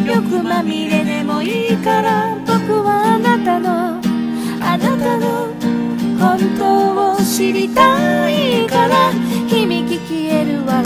欲まみれでもいいから、僕はあなたの本当を知りたいから、響き消えるわ